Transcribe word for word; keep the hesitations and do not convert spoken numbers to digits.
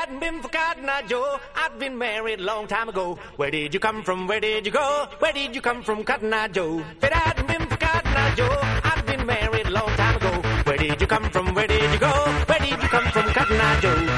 hadn't been for Cotton Eye Joe, I'd been married a long time ago. Where did you come from? Where did you go? Where did you come from, Cotton Eye Joe? If it hadn't been for Cotton Eye Joe, I'd been married a long time ago. Where did you come from? Where did you go? Where did you come from, Cotton Eye Joe?